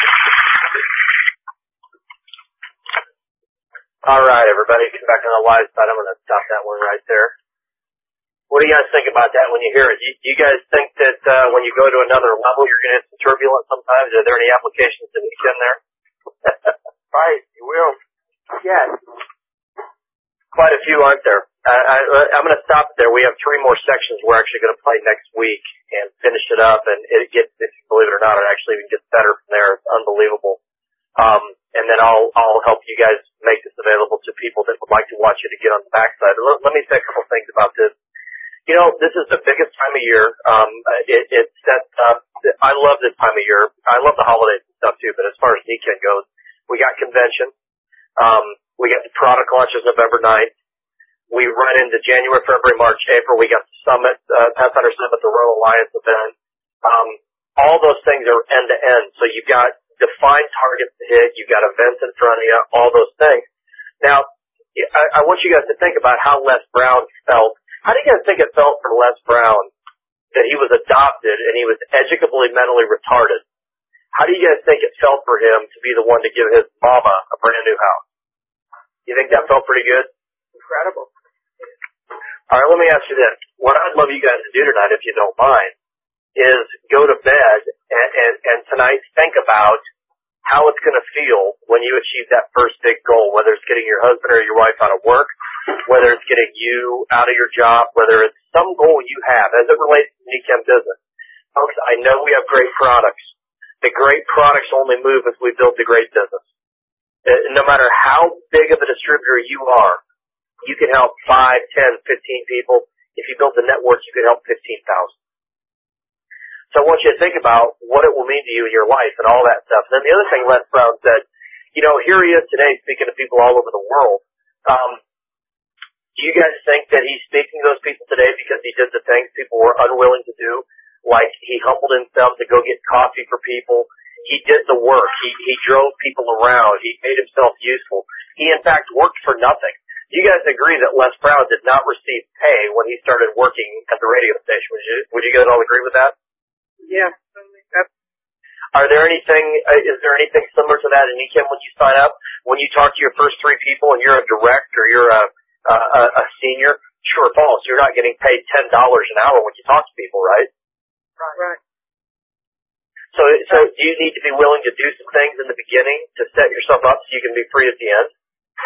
All right, everybody, come back on the live side. I'm going to stop that one right there. What do you guys think about that when you hear it? Do you guys think that when you go to another level, you're going to hit some turbulence sometimes? Are there any applications that you can there? Right, you will. Yes. Quite a few, aren't there? I'm going to stop there. We have 3 more sections we're actually going to play next week and finish it up. And it gets, believe it or not, it actually even gets better from there. It's unbelievable. And then I'll help you guys make this available to people that would like to watch it again on the backside. Let me say a couple things about this. You know, this is the biggest time of year. It's set up. I love this time of year. I love the holidays and stuff too, but as far as Nikken goes, we got convention. We got the product launches November 9th. We run into January, February, March, April. We got the summit, Pathfinder Summit, the Royal Alliance event. All those things are end to end. So you've got defined targets to hit. You've got events in front of you, all those things. Now, I want you guys to think about how Les Brown felt. How do you guys think it felt for Les Brown that he was adopted and he was educably mentally retarded? How do you guys think it felt for him to be the one to give his mama a brand new house? You think that felt pretty good? Incredible. All right, let me ask you this. What I'd love you guys to do tonight, if you don't mind, is go to bed and tonight think about how it's going to feel when you achieve that first big goal, whether it's getting your husband or your wife out of work, whether it's getting you out of your job, whether it's some goal you have as it relates to NECAM business. Folks, I know we have great products. The great products only move if we build the great business. No matter how big of a distributor you are, you can help 5, 10, 15 people. If you build the network, you can help 15,000. So I want you to think about what it will mean to you in your life and all that stuff. And then the other thing Les Brown said, here he is today speaking to people all over the world. Do you guys think that he's speaking to those people today because he did the things people were unwilling to do? Like he humbled himself to go get coffee for people. He did the work. He drove people around. He made himself useful. He, in fact, worked for nothing. Do you guys agree that Les Brown did not receive pay when he started working at the radio station? Would you guys all agree with that? Yeah. Is there anything similar to that in NECAM when you sign up? When you talk to your first 3 people and you're a direct or you're a senior, sure false. You're not getting paid $10 an hour when you talk to people, right? Right. So do you need to be willing to do some things in the beginning to set yourself up so you can be free at the end?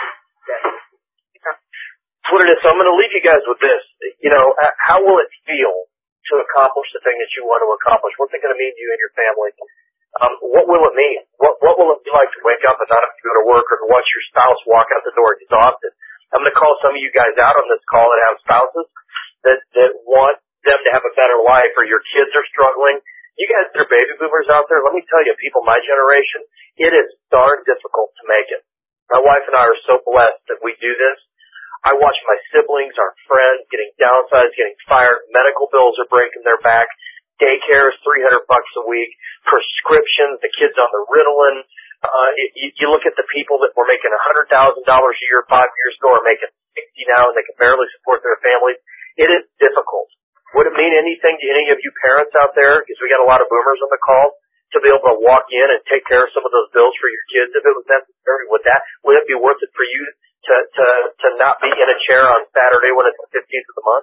That's what it is. So I'm going to leave you guys with this. How will it feel to accomplish the thing that you want to accomplish? What's it going to mean to you and your family? What will it mean? What will it be like to wake up and not have to go to work or to watch your spouse walk out the door exhausted? I'm going to call some of you guys out on this call that have spouses that want them to have a better life, or your kids are struggling. You guys that are baby boomers out there, let me tell you, people my generation, it is darn difficult to make it. My wife and I are so blessed that we do this. I watch my siblings, our friends getting downsized, getting fired, medical bills are breaking their back, daycare is $300 a week, prescriptions, the kids on the Ritalin. You look at the people that were making $100,000 a year 5 years ago are making $60 now, and they can barely support their families. It is difficult. Would it mean anything to any of you parents out there, because we got a lot of boomers on the call, to be able to walk in and take care of some of those bills for your kids if it was necessary? Would it be worth it for you to not be in a chair on Saturday when it's the 15th of the month?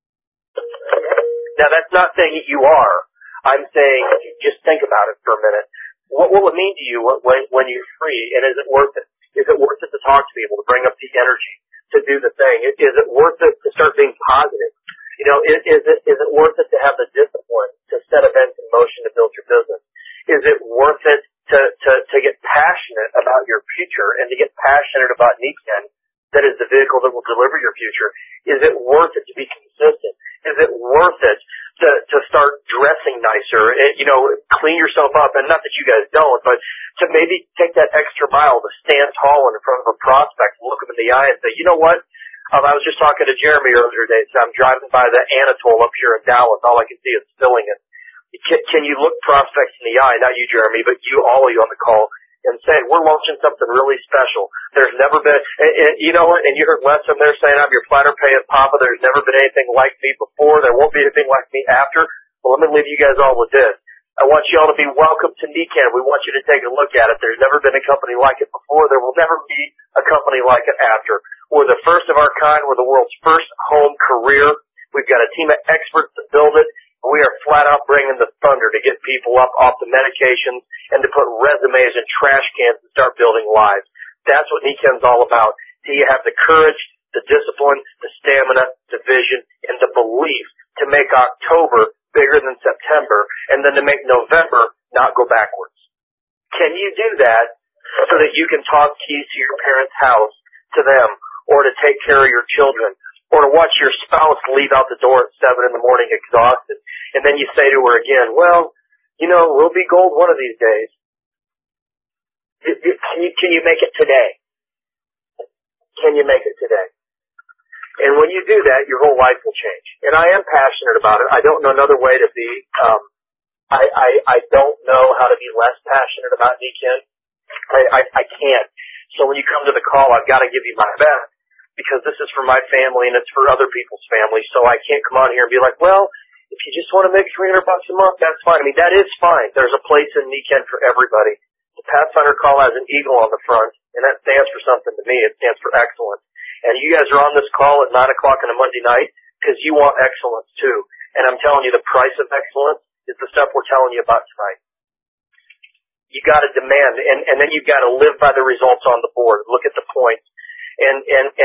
Now, that's not saying that you are. I'm saying just think about it for a minute. What will it mean to you when you're free, and is it worth it? Is it worth it to talk to people, to bring up the energy, to do the thing? Is it worth it to start being positive? Is it worth it to have the discipline to set events in motion to build your business? Is it worth it to get passionate about your future and to get passionate about NECAM, that is the vehicle that will deliver your future? Is it worth it to be consistent? Is it worth it to start dressing nicer? Clean yourself up, and not that you guys don't, but to maybe take that extra mile to stand tall in front of a prospect and look him in the eye and say, you know what? I was just talking to Jeremy earlier today. So I'm driving by the Anatole up here in Dallas. All I can see is filling it. Can you look prospects in the eye, not you, Jeremy, but all of you on the call, and say, we're launching something really special. There's never been, and you know what, and you heard Les from there saying, I'm your platter paying papa. There's never been anything like me before. There won't be anything like me after. Well, let me leave you guys all with this. I want you all to be welcome to NECAM. We want you to take a look at it. There's never been a company like it before. There will never be a company like it after. We're the first of our kind. We're the world's first home career. We've got a team of experts to build it. We are flat out bringing the thunder to get people up off the medications and to put resumes in trash cans and start building lives. That's what NECAM's all about. Do you have the courage, the discipline, the stamina, the vision, and the belief to make October bigger than September, and then to make November not go backwards? Can you do that so that you can talk keys to your parents' house to them, or to take care of your children, or to watch your spouse leave out the door at 7 in the morning exhausted, and then you say to her again, well, we'll be gold one of these days. Can you make it today? Can you make it today? And when you do that, your whole life will change. And I am passionate about it. I don't know another way to be. I don't know how to be less passionate about NECAM. I can't. So when you come to the call, I've got to give you my best, because this is for my family and it's for other people's families. So I can't come on here and be like, well, if you just want to make $300 a month, that's fine. I mean, that is fine. There's a place in NECAM for everybody. The Pathfinder call has an eagle on the front, and that stands for something to me. It stands for excellence. And you guys are on this call at 9 o'clock on a Monday night because you want excellence too. And I'm telling you, the price of excellence is the stuff we're telling you about tonight. You got to demand, and then you got to live by the results on the board. Look at the points, and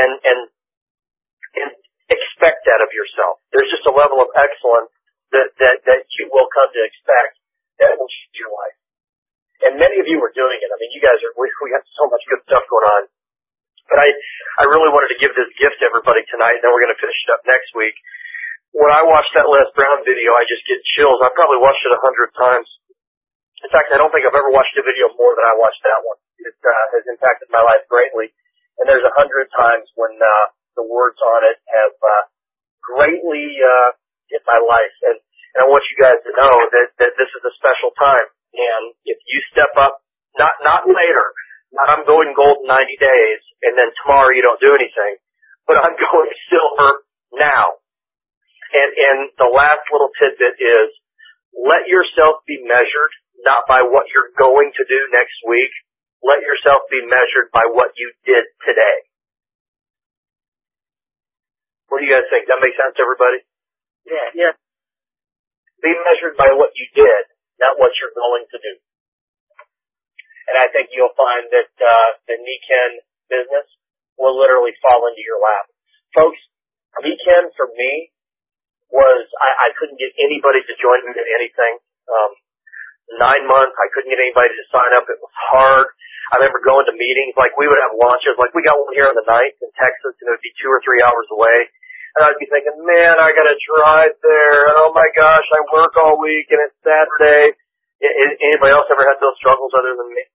expect that of yourself. There's just a level of excellence that you will come to expect that will change your life. And many of you are doing it. I mean, you guys we got so much good stuff going on. But I really wanted to give this gift to everybody tonight, and then we're going to finish it up next week. When I watched that Les Brown video, I just get chills. I probably watched it 100 times. In fact, I don't think I've ever watched a video more than I watched that one. It has impacted my life greatly. And there's 100 times when the words on it have greatly hit my life. And I want you guys to know that this is a special time. And if you step up, not later, not I'm going gold in 90 days, and then tomorrow you don't do anything, but I'm going silver now. And the last little tidbit is, let yourself be measured not by what you're going to do next week. Let yourself be measured by what you did today. What do you guys think? That makes sense to everybody? Yeah. Be measured by what you did, not what you're going to do. And I think you'll find that the Nikken business will literally fall into your lap. Folks, Nikken for me was, I couldn't get anybody to join me in anything. 9 months, I couldn't get anybody to sign up. It was hard. I remember going to meetings, like we would have launches, like we got one here on the 9th in Texas, and it would be 2 or 3 hours away. And I'd be thinking, man, I gotta drive there, and oh my gosh, I work all week, and it's Saturday. Anybody else ever had those struggles other than me?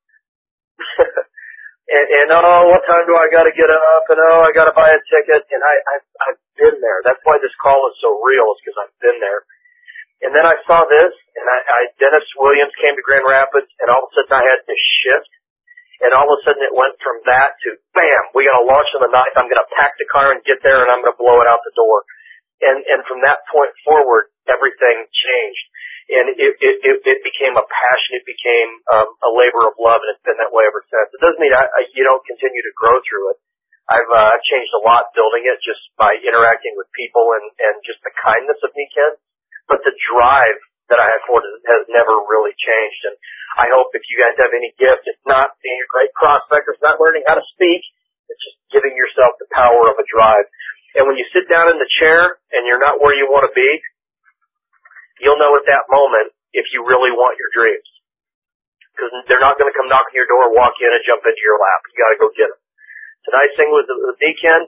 and oh, what time do I gotta get up, and oh, I gotta buy a ticket, and I've been there. That's why this call is so real, is because I've been there. And then I saw this, and Dennis Williams came to Grand Rapids, and all of a sudden I had to shift. And all of a sudden it went from that to, bam, we got to launch on the 9th. I'm going to pack the car and get there, and I'm going to blow it out the door. And from that point forward, everything changed. And it became a passion. It became a labor of love, and it's been that way ever since. It doesn't mean you don't continue to grow through it. I've changed a lot building it just by interacting with people and just the kindness of Nikken. But the drive that I have for it has never really changed. And I hope if you guys have any gift, it's not being a great prospector, it's not learning how to speak, it's just giving yourself the power of a drive. And when you sit down in the chair and you're not where you want to be, you'll know at that moment if you really want your dreams. Because they're not going to come knock on your door, walk in, and jump into your lap. You got to go get them. The nice thing with Nikken,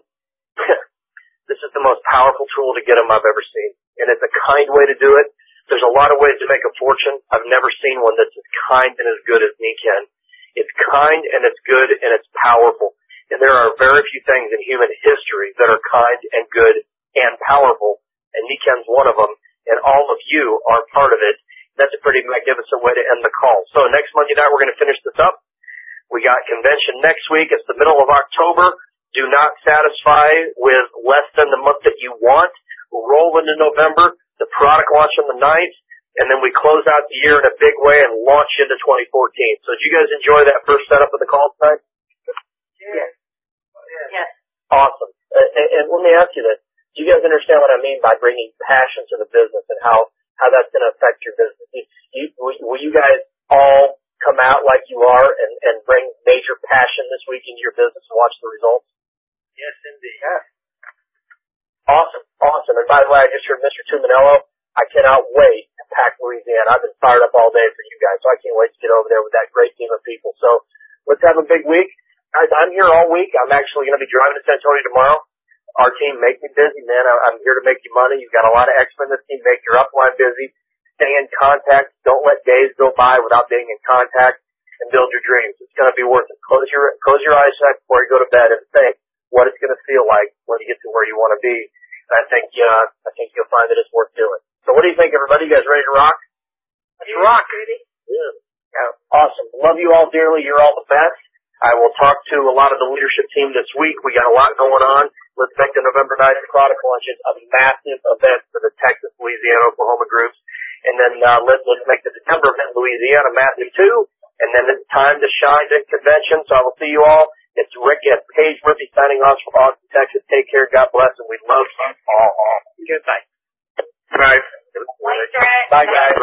this is the most powerful tool to get them I've ever seen. And it's a kind way to do it. There's a lot of ways to make a fortune. I've never seen one that's as kind and as good as Nikken. It's kind and it's good and it's powerful. And there are very few things in human history that are kind and good and powerful. And Nikken's one of them. And all of you are part of it. That's a pretty magnificent way to end the call. So next Monday night, we're going to finish this up. We got convention next week. It's the middle of October. Do not satisfy with less than the month that you want. Roll into November. The product launch on the 9th, and then we close out the year in a big way and launch into 2014. So did you guys enjoy that first setup of the call tonight? Yes. Awesome. And let me ask you this. Do you guys understand what I mean by bringing passion to the business and how that's going to affect your business? Will you guys all come out like you are and bring major passion this week into your business and watch the results? Yes, indeed. Yeah. Awesome. And by the way, I just heard Mr. Tuminello. I cannot wait to pack Louisiana. I've been fired up all day for you guys, so I can't wait to get over there with that great team of people. So let's have a big week. Guys, I'm here all week. I'm actually going to be driving to San Antonio tomorrow. Our team, make me busy, man. I'm here to make you money. You've got a lot of experts in this team. Make your upline busy. Stay in contact. Don't let days go by without being in contact, and build your dreams. It's going to be worth it. Close your eyes tonight before you go to bed and think what it's going to feel like when you get to where you want to be. And I think you'll find that it's worth doing. So what do you think, everybody? You guys ready to rock? Let's rock. Ready? Yeah. Awesome. Love you all dearly. You're all the best. I will talk to a lot of the leadership team this week. We got a lot going on. Let's make the November 9th product launches a massive event for the Texas, Louisiana, Oklahoma groups. And then let's make the December event in Louisiana massive too. And then it's time to shine at convention. So I will see you all. It's Rick and Paige Murphy signing off from Austin, Texas. Take care. God bless. And we love you all. Good night. Bye. Bye, Bye, guys.